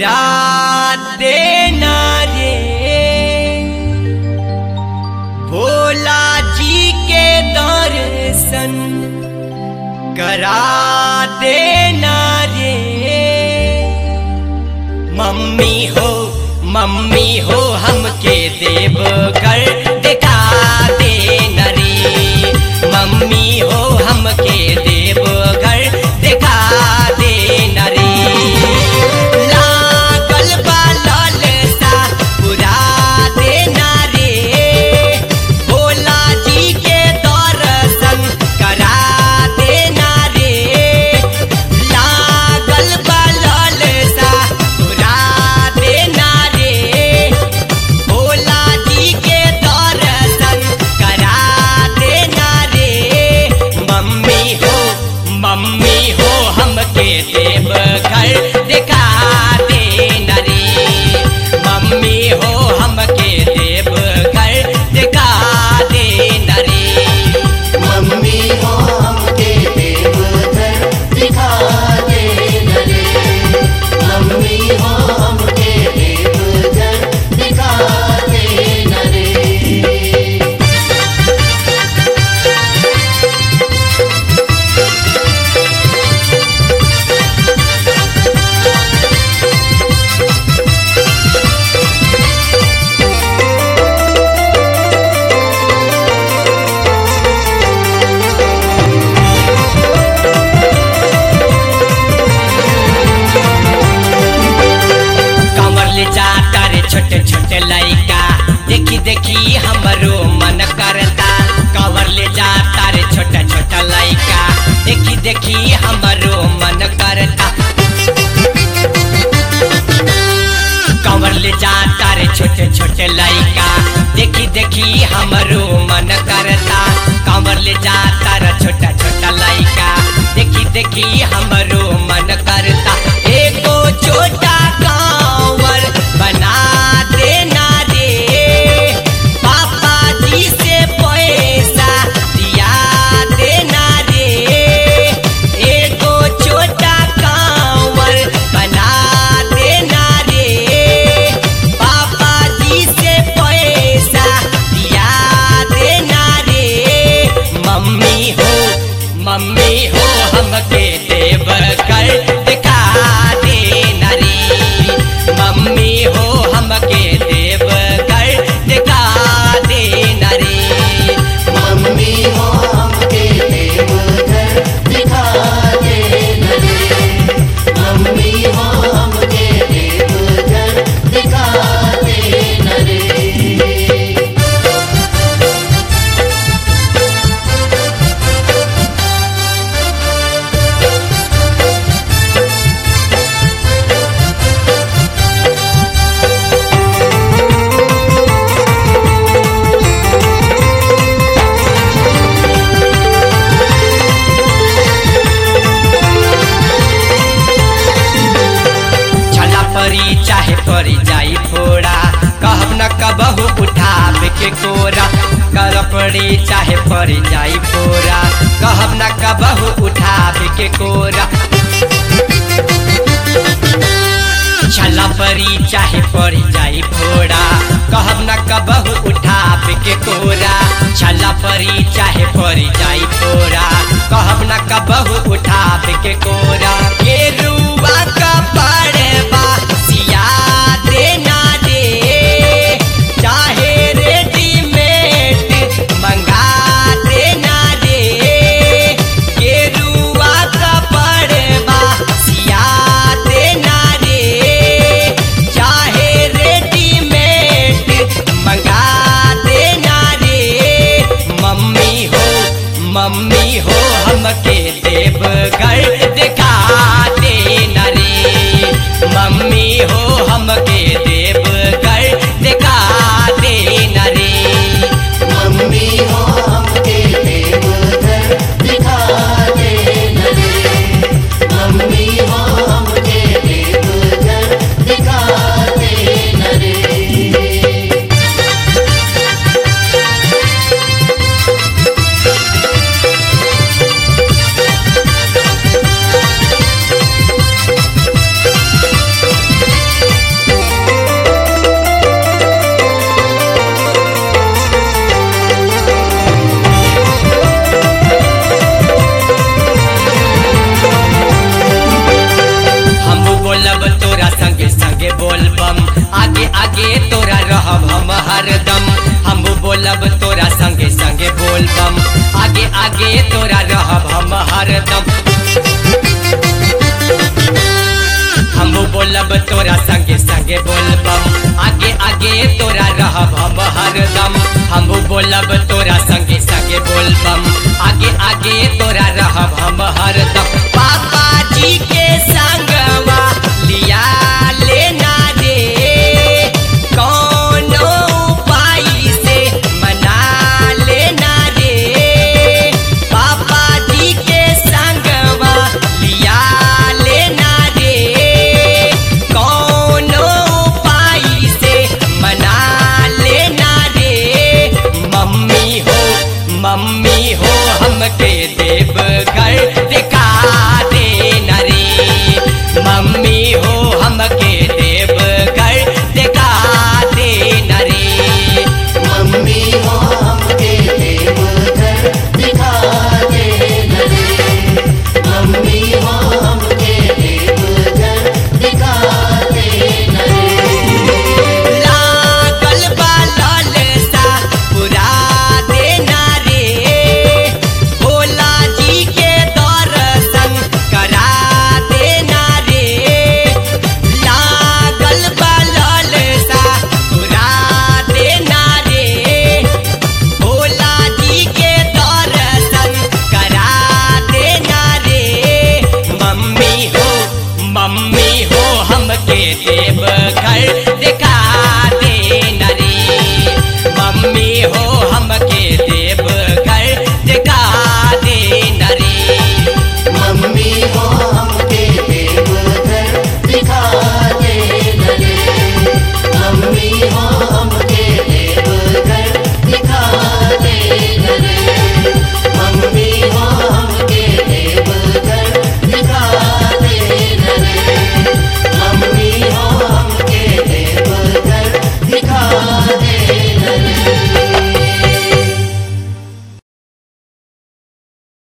करा देना रे भोला जी के दर्शन करा देना रे मम्मी हो हमके देवघर दिखा देना रे मम्मी हो हमके देवघर दिखा देना रे लागल बा लालसा पुरा देना रे भोला जी के दर्शन करा देना रे लागल बा लालसा पुरा देना रे भोला जी के दर्शन करा देना रे मम्मी हो हमके देवघर दिखा देना रे मम्मी हो हमके देवघर दिखा देना रे मम्मी हो हमके देवघर दिखा देना रे मम्मी हो हमके देवघर दिखा देना रे। कमर ले जाता रे छोटे छोटे लइका देखी देखी हमरो मन करता कमर ले जाता रे छोटा छोटा लइका देखी देखी हमरो मन करता कमर ले जाता रे छोटे छोटे लइका देखी देखी हमरो मन करता कमर ले जाता रे छोटा छोटा लइका देखी देखी हमरो मन करता एगो छोटा कांवर बना देना रे पापा जी से पैसा दिया देना रे एगो छोटा कांवर बना देना रे पापा जी से पैसा दिया देना रे मम्मी हो हमके देवघर दिखा देना रे मम्मी हो हमके देवघर दिखा देना रे मम्मी हो हमके देवघर दिखा देना रे मम्मी हो हमके देवघर दिखा देना रे। छला परी चाहे परी जाई फोड़ा कहब न कबहू उठावे के कोरा कर पड़ी चाहे परी जाई फोड़ा कहब न कबहू उठावे के कोरा छला परी चाहे परी जाई फोड़ा कहब न कबहू उठावे के कोरा छला परी चाहे परी जाई फोड़ा कहब न कबहू उठावे के कोरा के रुआ का पड़बा सिया देना रे चाहे रेडीमेड मंगा देना रे के रुआ का पड़बा सिया देना रे चाहे रेडीमेड मंगा देना रे मम्मी हो हमके देवघर दिखा देना रे मम्मी हो हमके देवघर दिखा देना रे मम्मी हो हमके देवघर दिखा देना रे मम्मी हो हमके देवघर दिखा देना रे। हरदम हम बोलब तोरा संगे संगे बोलबम आगे आगे तोरा रहब हम हरदम हम बोलब तोरा संगे संगे बोलबम आगे आगे तोरा रहब हम हरदम पापा जी के संगवा लिया लेना रे कौनो उपाय से मना लेना रे पापा जी के संगवा लिया लेना रे कौनो उपाय से मना लेना रे मम्मी हो हमके दे